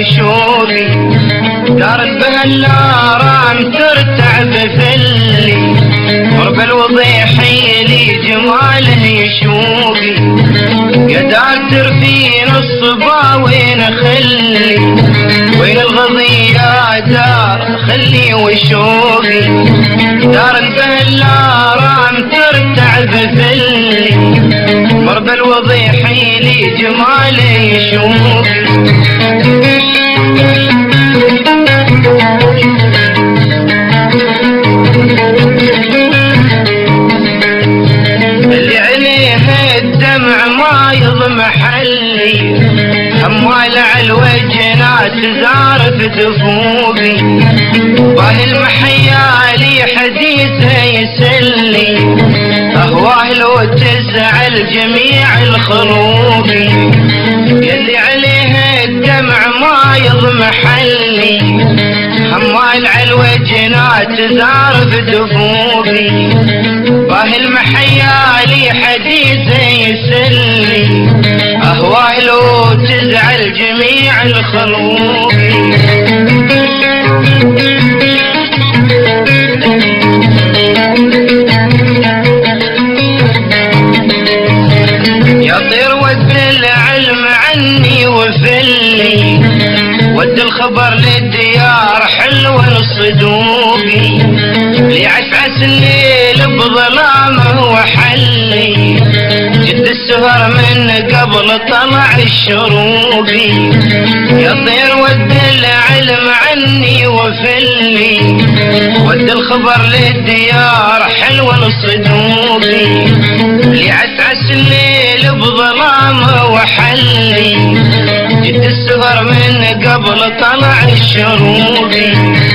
شوقي دار بها الآرام ترتع بفلي قرب الوضيحي لي جماله يشوقي يا دار فين الصبا وين خلي وين الغضي يا دار خلي وشوقي دار بها الآرام ترتع بفلي قرب الوضيحي لي جماله يشوقي اللي عليه الدمع ما يضمح حلي همال على الوجنات زارف دفوقي باهي المحيالي حديثه يسلي اهواه لو تزعل جميع الخروقي يلي عليه الدمع ما يضمح حلي همال على الوجنات زارف دفوقي باهي المحيالي حديثه يسلي اهواه لو تزعل جميع الخلوق يطير ود العلم عني وفلي ود الخبر للديار حلو صدوقي ليعسعس الليل بظلامه وحلي جد السهر من قبل طلع الشروقي يطير ود العلم عني وفلي ود الخبر للديار حلو صدوقي ليعسعس الليل بظلامه وحلي جد السهر من قبل طلع الشروقي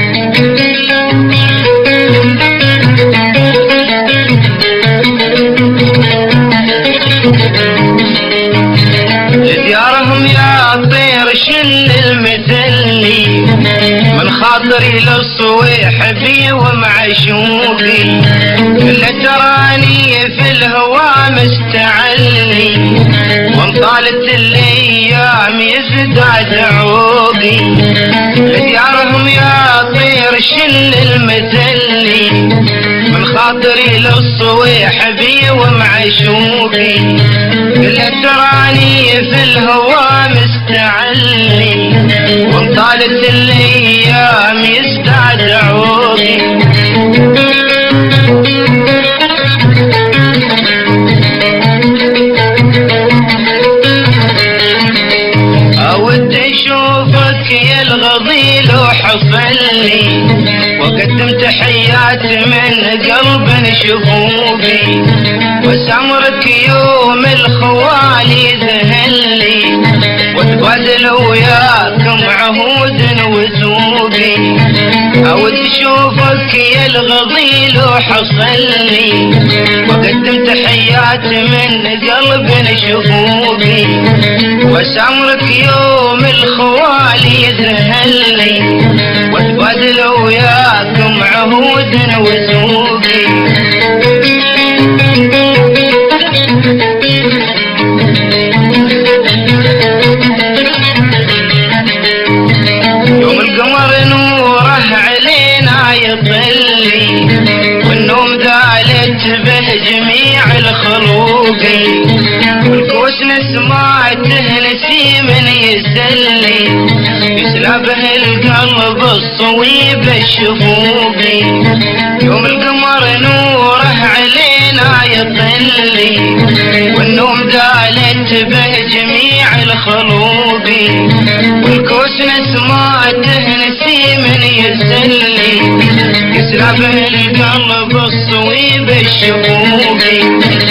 لديارهم يا طير شل المثلي من خاطري للصويح بي ومعشوقي اللي تراني في الهوى مستعلي وان طالت الايام يزداد عوقي لديارهم يا طير شل المثلي من خاطري للصويح بي ومعشوقي اللي تراني في الهوى مستعلي وان طالت الايام يزداد عوقي اود اشوفك يا الغضيل وحصلي وقدم تحيات من قلب شفوقي وسمرك يوم الخوالي ذهلي وتبادل وياكم عهود وذوقي اود اشوفك يا الغضيل وحصلي وقدم تحيات من قلب شفوقي وسمرك يوم الخوالي ذهلي وتبادل وياكم عهود وذوقي يوم القمر نوره علينا يطلي والنوم ذالت به جميع الخلوقي والكوس نسمعته نسيم يسلي يسلى به القلب الصويب الشفوقي يوم القمر نوره علينا يطلي والنوم ذالت به جميع الخلوقي والكوس نسمعته نسيم يسلي يسلى به القلب الصويب الشفوقي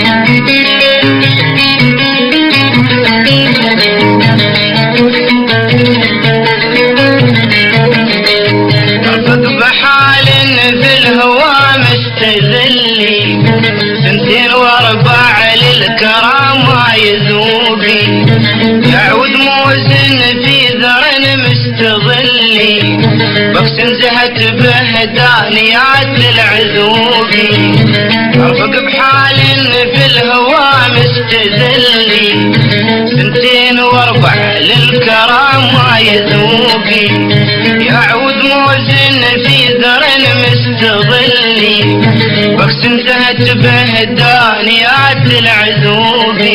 ارفق بحال في الهوى مستذلي سنتين واربع للكرامة يذوقي يعود موزن في ذرن مستظلي بكس انزهت به دانيات العذوقي ارفق بحال في الهوى مستذلي سنتين واربع للكرام ما يذوقي، يعود موزن في ذر مستظلي، بخس انتهت به دانيات العذوبي.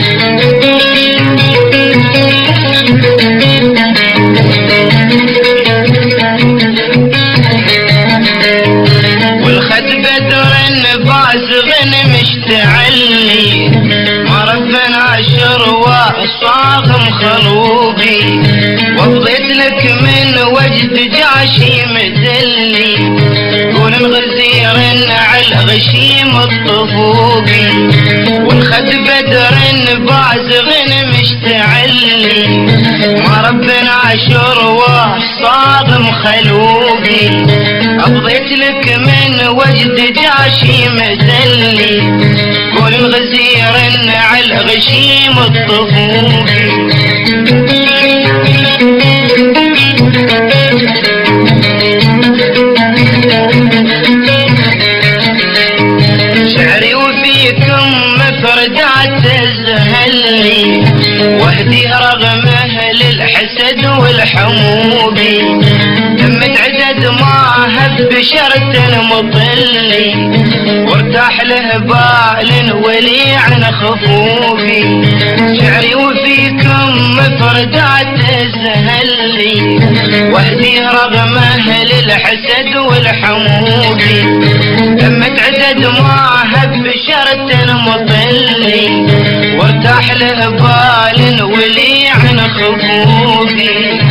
والخد بدر بازغ مشتعلي، ما ربنا شروى الصاغم خلوقي، وفضيت لك من وجد جاشي مدلي، قول الغزير على غشيم الطفوقي. والخد بدر بازغ مشتعلي، ما ربنا شروى الصاغم خلوقي، أفضيت لك من وجد جاشي مدلي، قول الغزير على غشيم الطفوقي. شعري وفيكم مفردات تزهلني، واهدي رغمه للحسد والحموبي، دمت عدد ما هب شرط مطلي، وارتاح له بال ولي عن خفوفي. شعري وفيكم مفردات تزهلي، واهدي رغمه للحسد والحموبي، دمت عدد ما هب شرط مطلي، وارتاح له بال ولي عن خفوفي.